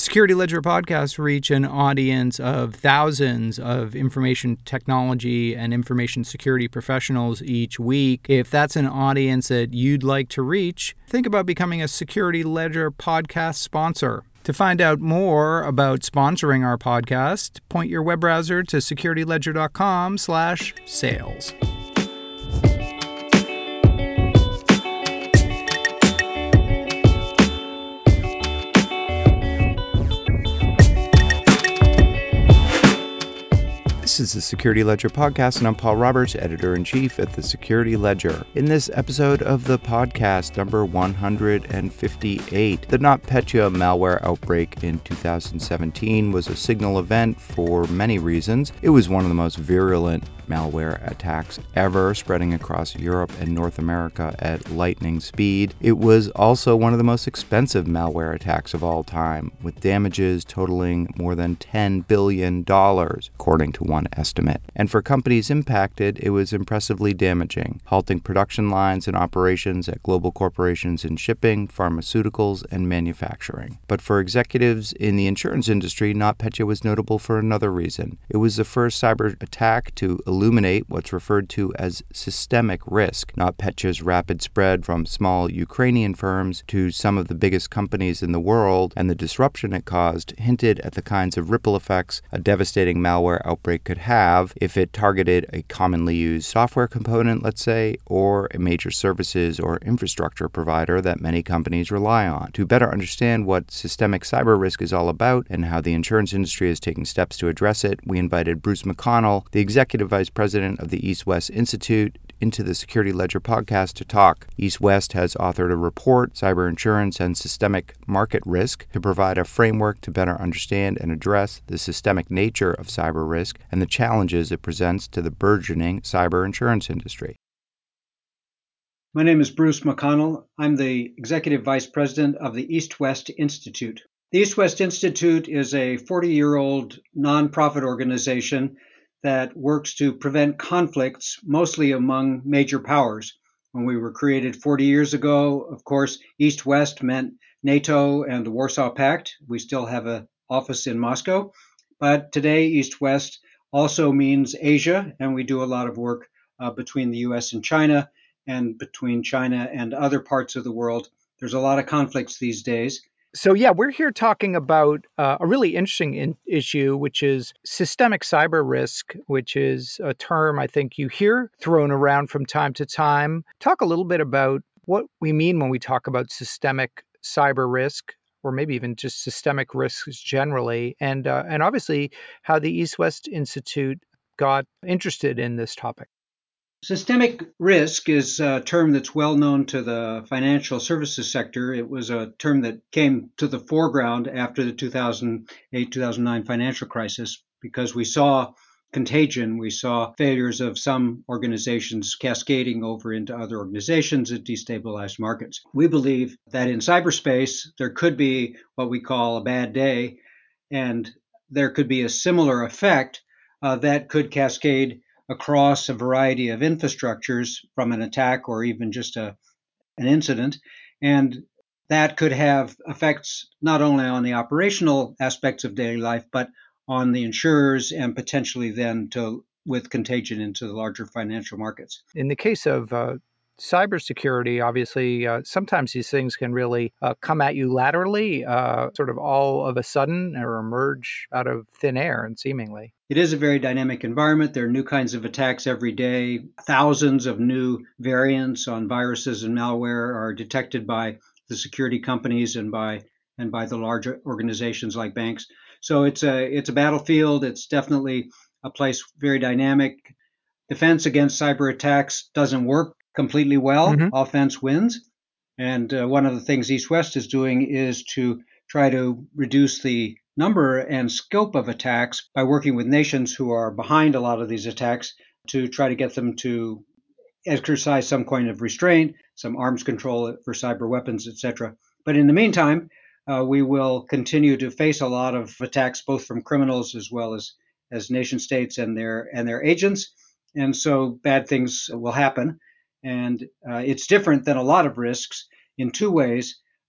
Security Ledger podcasts reach an audience of thousands of information technology and information security professionals each week. If that's an audience that you'd like to reach, think about becoming a Security Ledger podcast sponsor. To find out more about sponsoring our podcast, point your web browser to securityledger.com/sales. This is the Security Ledger podcast, and I'm Paul Roberts, editor-in-chief at the Security Ledger. In this episode of the podcast, number 158, the NotPetya malware outbreak in 2017 was a signal event for many reasons. It was one of the most virulent malware attacks ever, spreading across Europe and North America at lightning speed. It was also one of the most expensive malware attacks of all time, with damages totaling more than $10 billion, according to one estimate. And for companies impacted, it was impressively damaging, halting production lines and operations at global corporations in shipping, pharmaceuticals, and manufacturing. But for executives in the insurance industry, NotPetya was notable for another reason. It was the first cyber attack to illuminate what's referred to as systemic risk. NotPetya's rapid spread from small Ukrainian firms to some of the biggest companies in the world and the disruption it caused hinted at the kinds of ripple effects a devastating malware outbreak could have if it targeted a commonly used software component, let's say, or a major services or infrastructure provider that many companies rely on. To better understand what systemic cyber risk is all about and how the insurance industry is taking steps to address it, we invited Bruce McConnell, the executive vice president of the East West Institute, into the Security Ledger podcast to talk. East West has authored a report, Cyber Insurance and Systemic Market Risk, to provide a framework to better understand and address the systemic nature of cyber risk and the challenges it presents to the burgeoning cyber insurance industry. My name is Bruce McConnell. I'm the executive vice president of the East West Institute. The East West Institute is a 40-year-old nonprofit organization that works to prevent conflicts, mostly among major powers. When we were created 40 years ago, of course, East-West meant NATO and the Warsaw Pact. We still have an office in Moscow. But today, East-West also means Asia, and we do a lot of work between the U.S. and China, and between China and other parts of the world. There's a lot of conflicts these days. So, we're here talking about a really interesting issue, which is systemic cyber risk, which is a term I think you hear thrown around from time to time. Talk a little bit about what we mean when we talk about systemic cyber risk, or maybe even just systemic risks generally, and obviously how the East West Institute got interested in this topic. Systemic risk is a term that's well known to the financial services sector. It was a term that came to the foreground after the 2008-2009 financial crisis because we saw contagion. We saw failures of some organizations cascading over into other organizations that destabilized markets. We believe that in cyberspace, there could be what we call a bad day, and there could be a similar effect that could cascade across a variety of infrastructures from an attack or even just an incident. And that could have effects not only on the operational aspects of daily life, but on the insurers and potentially then with contagion into the larger financial markets. In the case of cybersecurity, obviously, sometimes these things can really come at you laterally, sort of all of a sudden, or emerge out of thin air and seemingly. It is a very dynamic environment. There are new kinds of attacks every day. Thousands of new variants on viruses and malware are detected by the security companies and by the larger organizations like banks. So it's a battlefield. It's definitely a place very dynamic. Defense against cyber attacks doesn't work completely well. Mm-hmm. Offense wins. And one of the things East West is doing is to try to reduce the number and scope of attacks by working with nations who are behind a lot of these attacks to try to get them to exercise some kind of restraint, some arms control for cyber weapons, etc. But in the meantime, we will continue to face a lot of attacks, both from criminals as well as nation states and their agents. And so bad things will happen. And it's different than a lot of risks in two ways.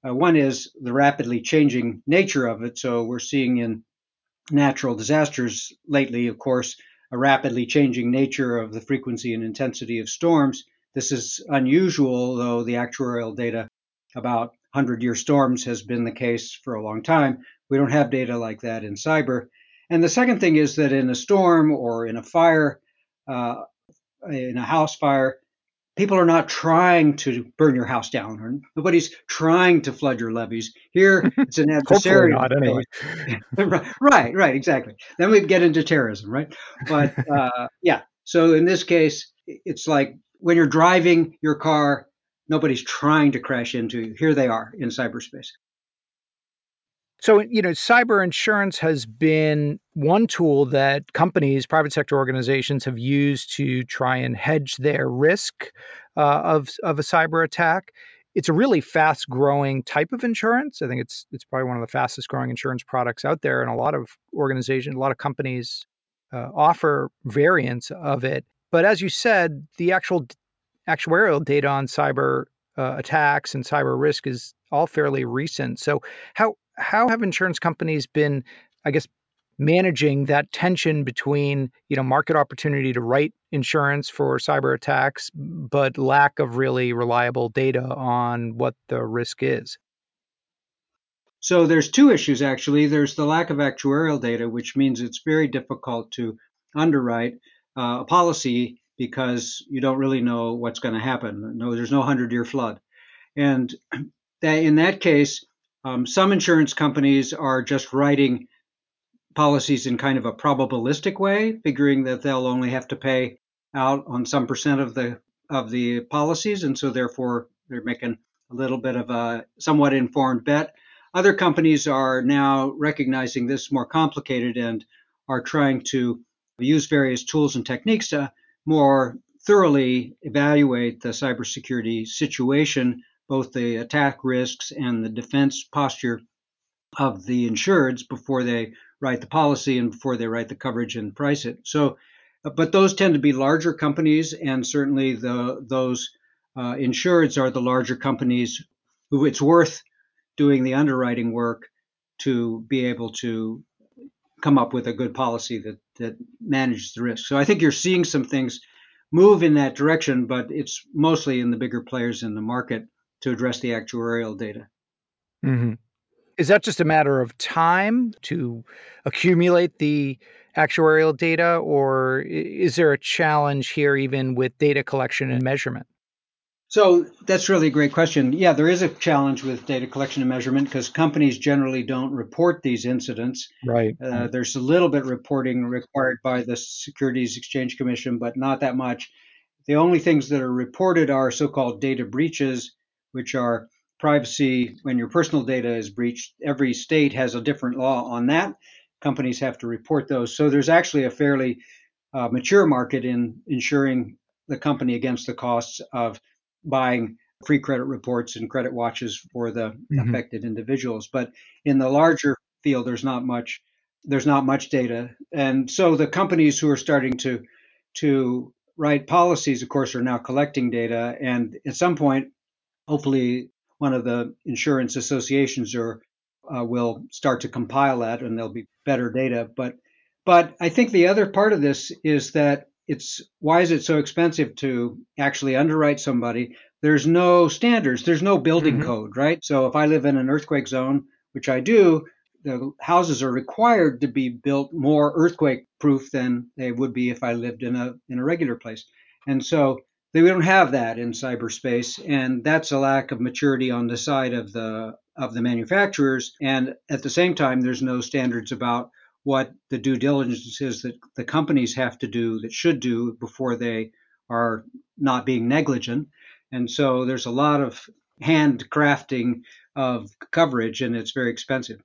One is the rapidly changing nature of it. So we're seeing in natural disasters lately, of course, a rapidly changing nature of the frequency and intensity of storms. This is unusual, though the actuarial data about 100-year storms has been the case for a long time. We don't have data like that in cyber. And the second thing is that in a storm or in a fire, uh, in a house fire, people are not trying to burn your house down, or nobody's trying to flood your levees. Here, it's an Hopefully adversarial not, anyway. case. Right, exactly. Then we'd get into terrorism, right? But yeah, so in this case, it's like when you're driving your car, nobody's trying to crash into you. Here they are in cyberspace. So, cyber insurance has been one tool that companies, private sector organizations have used to try and hedge their risk of a cyber attack. It's a really fast growing type of insurance. I think it's probably one of the fastest growing insurance products out there, and a lot of organizations, a lot of companies offer variants of it. But as you said, the actual actuarial data on cyber attacks and cyber risk is all fairly recent. So how have insurance companies been, I guess, managing that tension between market opportunity to write insurance for cyber attacks, but lack of really reliable data on what the risk is? So there's two issues actually. There's the lack of actuarial data, which means it's very difficult to underwrite a policy because you don't really know what's going to happen. No, there's no 100-year flood. And in that case, some insurance companies are just writing policies in kind of a probabilistic way, figuring that they'll only have to pay out on some percent of the policies, and so therefore they're making a little bit of a somewhat informed bet. Other companies are now recognizing this more complicated and are trying to use various tools and techniques to more thoroughly evaluate the cybersecurity situation, both the attack risks and the defense posture of the insureds before they write the policy and before they write the coverage and price it. So, but those tend to be larger companies, and certainly those insureds are the larger companies who it's worth doing the underwriting work to be able to come up with a good policy that manages the risk. So I think you're seeing some things move in that direction, but it's mostly in the bigger players in the market to address the actuarial data. Hmm. Is that just a matter of time to accumulate the actuarial data, or is there a challenge here even with data collection and measurement? So that's really a great question. Yeah, there is a challenge with data collection and measurement because companies generally don't report these incidents. Right. There's a little bit reporting required by the Securities Exchange Commission, but not that much. The only things that are reported are so called data breaches, which are privacy when your personal data is breached. Every state has a different law on that. Companies have to report those. So there's actually a fairly mature market in insuring the company against the costs of buying free credit reports and credit watches for the Hmm. affected individuals. But in the larger field, there's not much data, and so the companies who are starting to write policies, of course, are now collecting data, and at some point, hopefully, one of the insurance associations will start to compile that, and there'll be better data. But I think the other part of this is that it's why is it so expensive to actually underwrite somebody? There's no standards. There's no building Hmm. code, right? So if I live in an earthquake zone, which I do, the houses are required to be built more earthquake proof than they would be if I lived in a regular place. And so we don't have that in cyberspace, and that's a lack of maturity on the side of the manufacturers. And at the same time, there's no standards about what the due diligence is that the companies have to do that should do before they are not being negligent. And so there's a lot of handcrafting of coverage, and it's very expensive.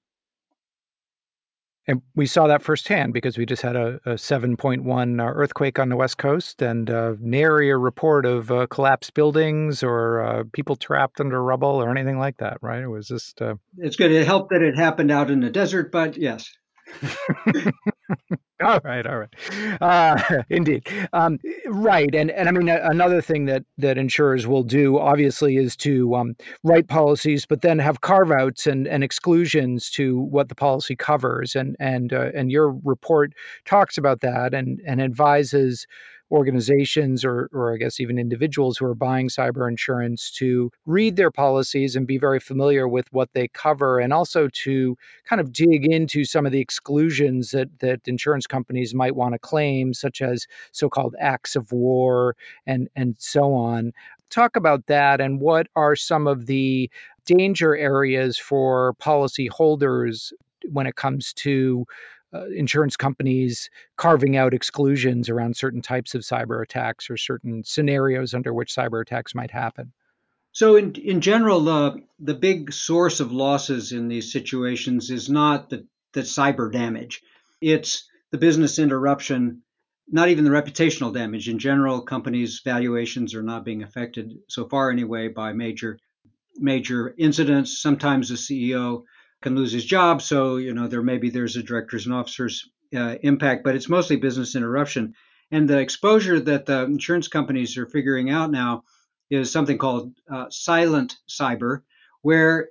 And we saw that firsthand because we just had a 7.1 earthquake on the West Coast, and nary a report of collapsed buildings or people trapped under rubble or anything like that, right? It was just It's good. It helped that it happened out in the desert, but yes. All right. Indeed. Right. And I mean, another thing that insurers will do, obviously, is to write policies, but then have carve outs and exclusions to what the policy covers. And your report talks about that and advises organizations or I guess even individuals who are buying cyber insurance to read their policies and be very familiar with what they cover, and also to kind of dig into some of the exclusions that insurance companies might want to claim, such as so-called acts of war and so on. Talk about that, and what are some of the danger areas for policyholders when it comes to insurance companies carving out exclusions around certain types of cyber attacks or certain scenarios under which cyber attacks might happen. So, in general, the big source of losses in these situations is not the cyber damage. It's the business interruption, not even the reputational damage. In general, companies' valuations are not being affected so far anyway by major incidents. Sometimes the CEO can lose his job, so there's a directors and officers impact, but it's mostly business interruption. And the exposure that the insurance companies are figuring out now is something called silent cyber, where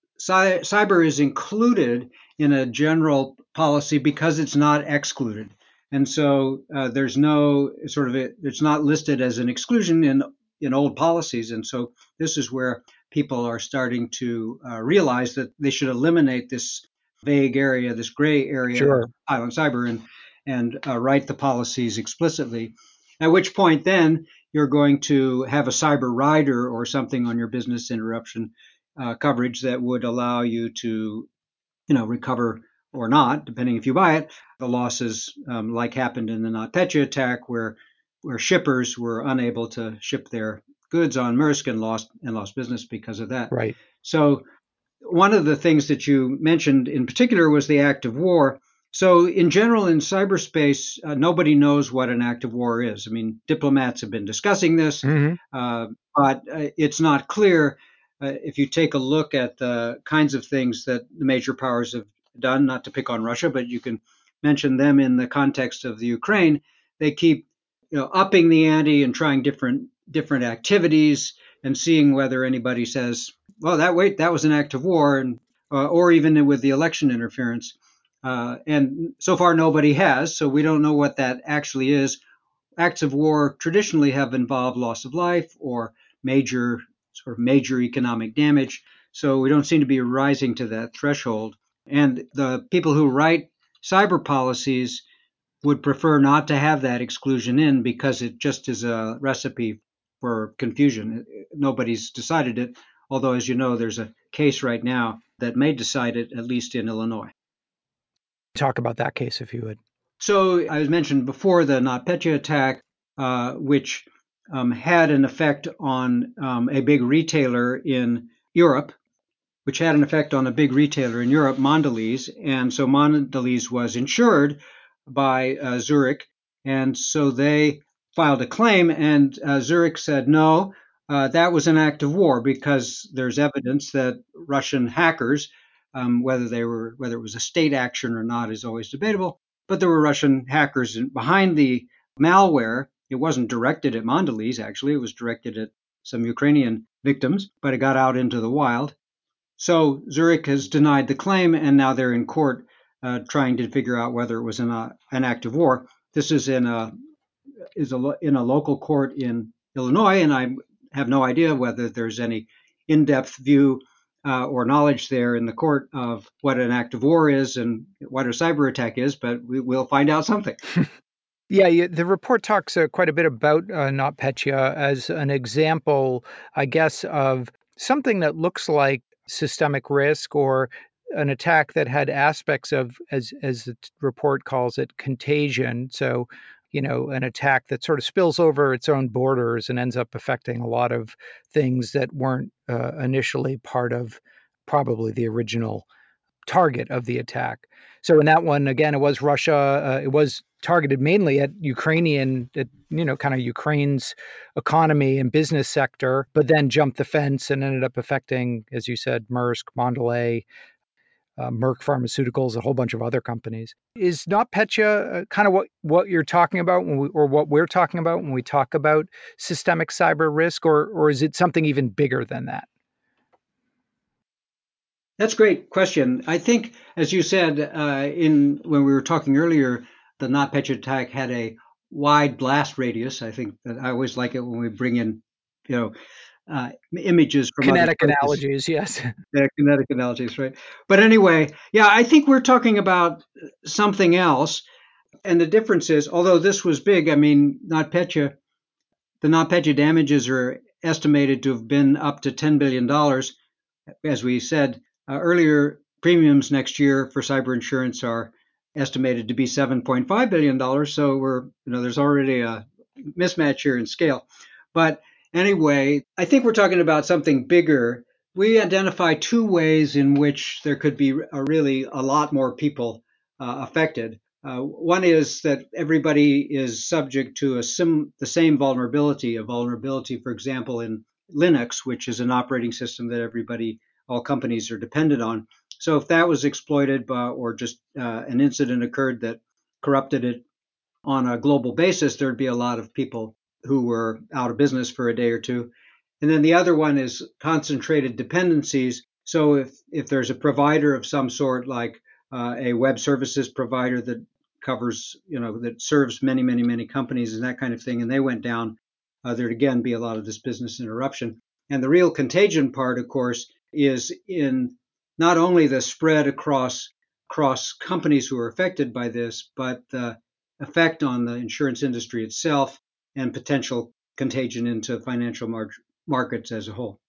cyber is included in a general policy because it's not excluded. And so there's no sort of it's not listed as an exclusion in old policies. And so this is where people are starting to realize that they should eliminate this vague area, this gray area of Sure. silent cyber, and write the policies explicitly. At which point, then you're going to have a cyber rider or something on your business interruption coverage that would allow you to, recover or not, depending if you buy it, the losses like happened in the NotPetya attack, where shippers were unable to ship their goods on Maersk and lost business because of that. Right. So one of the things that you mentioned in particular was the act of war. So, in general, in cyberspace, nobody knows what an act of war is. I mean, diplomats have been discussing this, Hmm. uh, but it's not clear. If you take a look at the kinds of things that the major powers have done, not to pick on Russia, but you can mention them in the context of the Ukraine, they keep upping the ante and trying different activities and seeing whether anybody says, well, that was an act of war, and or even with the election interference. And so far, nobody has, so we don't know what that actually is. Acts of war traditionally have involved loss of life or major major economic damage, so we don't seem to be rising to that threshold. And the people who write cyber policies would prefer not to have that exclusion in because it just is a recipe for confusion. Nobody's decided it, although, as you know, there's a case right now that may decide it, at least in Illinois. Talk about that case if you would. So I was mentioned before the NotPetya attack, which had an effect on a big retailer in Europe, which had an effect on a big retailer in Europe, Mondelez. And so Mondelez was insured by Zurich. And so they filed a claim, and Zurich said, no, that was an act of war because there's evidence that Russian hackers, whether it was a state action or not is always debatable, but there were Russian hackers behind the malware. It wasn't directed at Mondelez, actually, it was directed at some Ukrainian victims, but it got out into the wild. So Zurich has denied the claim, and now they're in court trying to figure out whether it was an act of war. This is in a local court in Illinois, and I have no idea whether there's any in-depth view or knowledge there in the court of what an act of war is and what a cyber attack is, but we'll find out something. Yeah, the report talks quite a bit about NotPetya as an example, I guess, of something that looks like systemic risk or an attack that had aspects of, as the report calls it, contagion. So, an attack that sort of spills over its own borders and ends up affecting a lot of things that weren't initially part of probably the original target of the attack. So in that one, again, it was Russia. It was targeted mainly at kind of Ukraine's economy and business sector, but then jumped the fence and ended up affecting, as you said, Maersk, Mondelez, Merck Pharmaceuticals, a whole bunch of other companies. Is NotPetya kind of what you're talking about or what we're talking about when we talk about systemic cyber risk, or is it something even bigger than that? That's a great question. I think, as you said, in when we were talking earlier, the NotPetya attack had a wide blast radius. I think that I always like it when we bring in, you know, images from other Kinetic places. analogies, yes. Yeah, kinetic analogies, right? But anyway, yeah, I think we're talking about something else. And the difference is, although this was big, I mean, NotPetya, the NotPetya damages are estimated to have been up to $10 billion. As we said earlier, premiums next year for cyber insurance are estimated to be $7.5 billion. So there's already a mismatch here in scale. But anyway, I think we're talking about something bigger. We identify two ways in which there could be really a lot more people affected. One is that everybody is subject to the same vulnerability, a vulnerability, for example, in Linux, which is an operating system that all companies are dependent on. So if that was exploited or just an incident occurred that corrupted it on a global basis, there'd be a lot of people who were out of business for a day or two. And then the other one is concentrated dependencies. So if there's a provider of some sort, like a web services provider that covers, that serves many, many, many companies and that kind of thing, and they went down, there'd again be a lot of this business interruption. And the real contagion part, of course, is in not only the spread across companies who are affected by this, but the effect on the insurance industry itself and potential contagion into financial markets as a whole.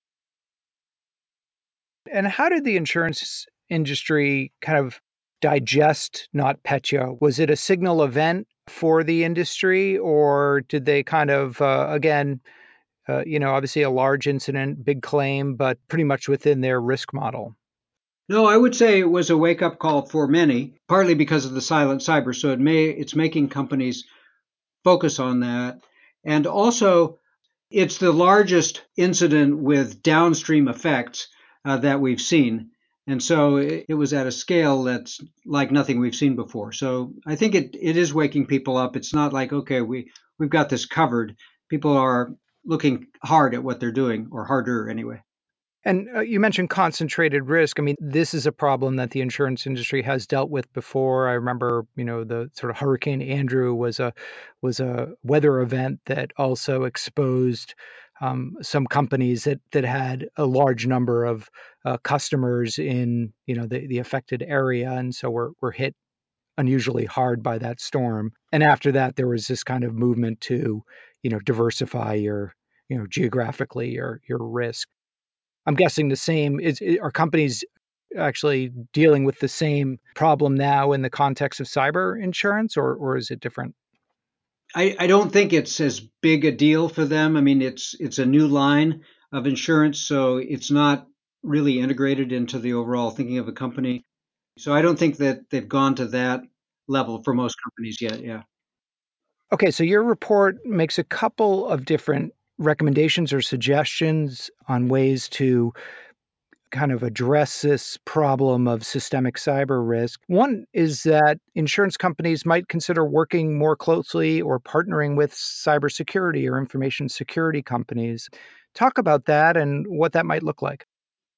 And how did the insurance industry kind of digest NotPetya? Was it a signal event for the industry, or did they kind of, again, obviously a large incident, big claim, but pretty much within their risk model? No, I would say it was a wake up call for many, partly because of the silent cyber. So it's making companies focus on that. And also, it's the largest incident with downstream effects that we've seen. And so it was at a scale that's like nothing we've seen before. So I think it is waking people up. It's not like, okay, we've got this covered. People are looking hard at what they're doing, or harder anyway. And you mentioned concentrated risk. I mean, this is a problem that the insurance industry has dealt with before. I remember, the sort of Hurricane Andrew was a weather event that also exposed some companies that had a large number of customers in the affected area, and so we're hit unusually hard by that storm. And after that, there was this kind of movement to diversify your geographically your risk. I'm guessing the same are companies actually dealing with the same problem now in the context of cyber insurance, or is it different? I don't think it's as big a deal for them. I mean, it's a new line of insurance, so it's not really integrated into the overall thinking of a company. So I don't think that they've gone to that level for most companies yet. Yeah. Okay, so your report makes a couple of different recommendations or suggestions on ways to kind of address this problem of systemic cyber risk. One is that insurance companies might consider working more closely or partnering with cybersecurity or information security companies. Talk about that and what that might look like.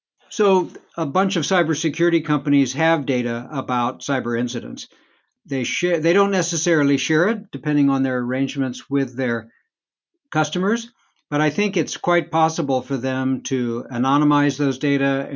So a bunch of cybersecurity companies have data about cyber incidents. They don't necessarily share it depending on their arrangements with their customers, but I think it's quite possible for them to anonymize those data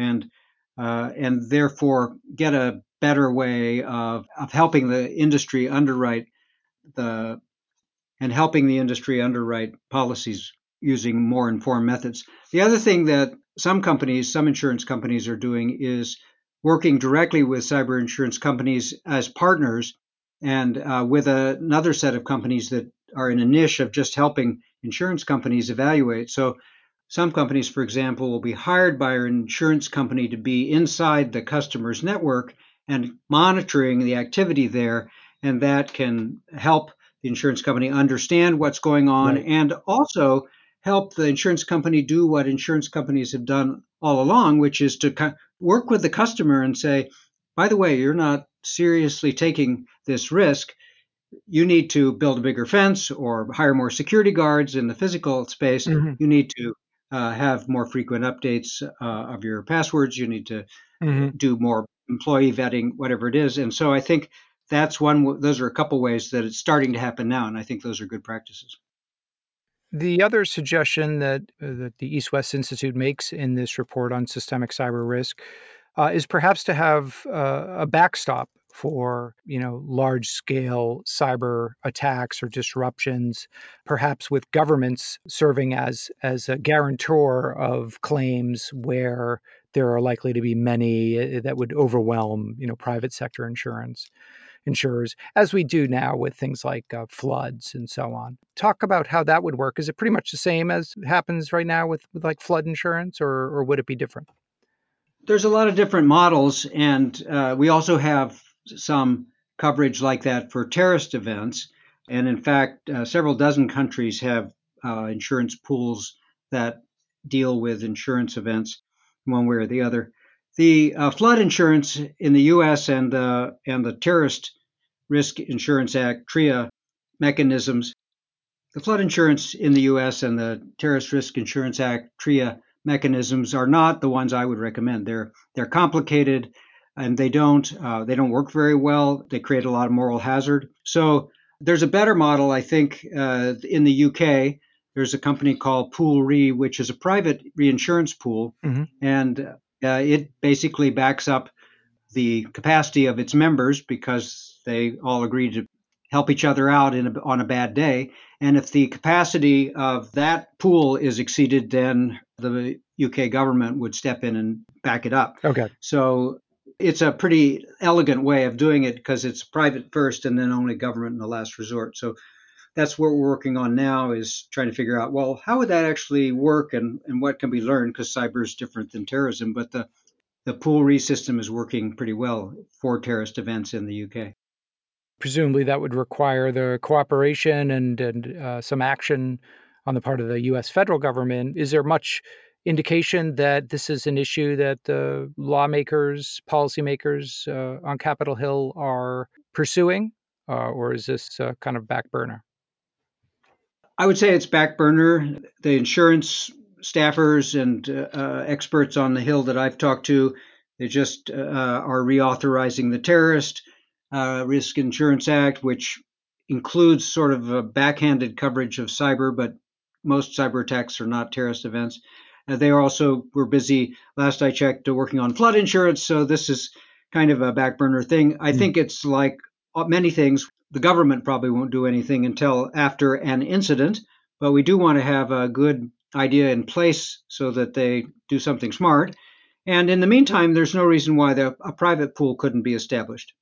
and therefore get a better way of helping the industry underwrite the helping the industry underwrite policies using more informed methods. The other thing that some insurance companies are doing is working directly with cyber insurance companies as partners and with another set of companies that are in a niche of just helping insurance companies evaluate. So some companies, for example, will be hired by an insurance company to be inside the customer's network and monitoring the activity there. And that can help the insurance company understand what's going on Right. and also help the insurance company do what insurance companies have done all along, which is to work with the customer and say, by the way, you're not seriously taking this risk. You need to build a bigger fence or hire more security guards in the physical space. Hmm. You need to have more frequent updates of your passwords. You need to Hmm. do more employee vetting, whatever it is. And so I think that's one. Those are a couple ways that it's starting to happen now, and I think those are good practices. The other suggestion that the East West Institute makes in this report on systemic cyber risk is perhaps to have a backstop for large scale cyber attacks or disruptions, perhaps with governments serving as a guarantor of claims where there are likely to be many that would overwhelm private sector insurers, as we do now with things like floods and so on. Talk about how that would work. Is it pretty much the same as happens right now with like flood insurance, or would it be different? There's a lot of different models, and we also have some coverage like that for terrorist events. And in fact, several dozen countries have insurance pools that deal with insurance events one way or the other. The flood insurance in the U.S. and the Terrorist Risk Insurance Act (TRIA) mechanisms, the flood insurance in the U.S. and the Terrorist Risk Insurance Act (TRIA) mechanisms are not the ones I would recommend. They're complicated, and they don't work very well. They create a lot of moral hazard. So there's a better model, I think, in the UK. There's a company called Pool Re, which is a private reinsurance pool, Hmm. and it basically backs up the capacity of its members because they all agree to help each other out on a bad day. And if the capacity of that pool is exceeded, then the UK government would step in and back it up. Okay. So it's a pretty elegant way of doing it because it's private first and then only government in the last resort. So that's what we're working on now, is trying to figure out, well, how would that actually work, and what can be learned, because cyber is different than terrorism. But the pool re system is working pretty well for terrorist events in the UK. Presumably, that would require the cooperation and some action on the part of the U.S. federal government. Is there much indication that this is an issue that the lawmakers, policymakers on Capitol Hill are pursuing, or is this kind of back burner? I would say it's back burner. The insurance staffers and experts on the Hill that I've talked to, they just are reauthorizing the Terrorist Risk Insurance Act, which includes sort of a backhanded coverage of cyber, but most cyber attacks are not terrorist events. They also were busy, last I checked, working on flood insurance. So this is kind of a back burner thing. I Mm. think it's like many things. The government probably won't do anything until after an incident, but we do want to have a good idea in place so that they do something smart. And in the meantime, there's no reason why a private pool couldn't be established.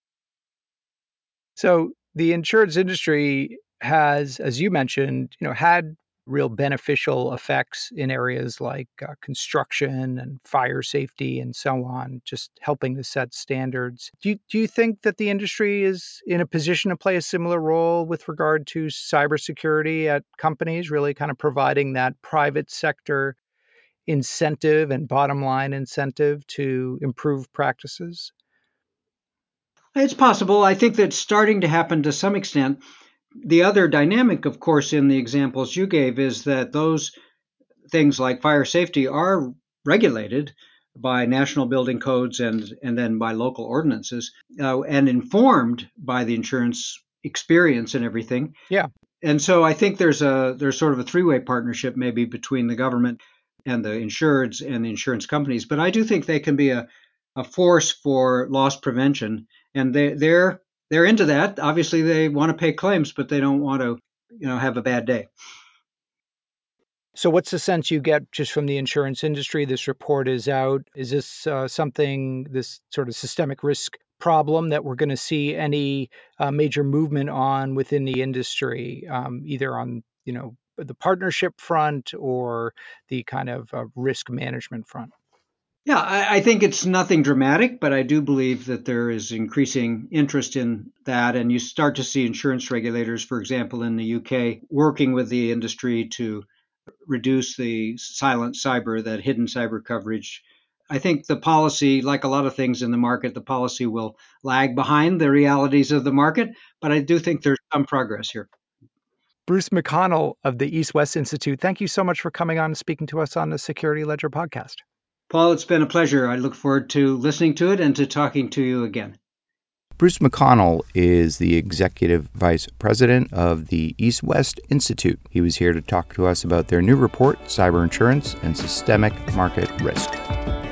So the insurance industry has, as you mentioned, had real beneficial effects in areas like construction and fire safety and so on, just helping to set standards. Do you think that the industry is in a position to play a similar role with regard to cybersecurity at companies, really kind of providing that private sector incentive and bottom line incentive to improve practices? It's possible. I think that's starting to happen to some extent. The other dynamic, of course, in the examples you gave is that those things like fire safety are regulated by national building codes and then by local ordinances, and informed by the insurance experience and everything. Yeah. And so I think there's sort of a three-way partnership maybe between the government and the insureds and the insurance companies. But I do think they can be a force for loss prevention, and they're into that. Obviously, they want to pay claims, but they don't want to have a bad day. So, what's the sense you get just from the insurance industry? This report is out. Is this something, this sort of systemic risk problem, that we're going to see any major movement on within the industry, either on the partnership front or the kind of risk management front? Yeah, I think it's nothing dramatic, but I do believe that there is increasing interest in that. And you start to see insurance regulators, for example, in the UK, working with the industry to reduce the silent cyber, that hidden cyber coverage, I think the policy, like a lot of things in the market, the policy will lag behind the realities of the market, but I do think there's some progress here. Bruce McConnell of the East West Institute, thank you so much for coming on and speaking to us on the Security Ledger podcast. Paul, it's been a pleasure. I look forward to listening to it and to talking to you again. Bruce McConnell is the Executive Vice President of the East West Institute. He was here to talk to us about their new report, Cyber Insurance and Systemic Market Risk.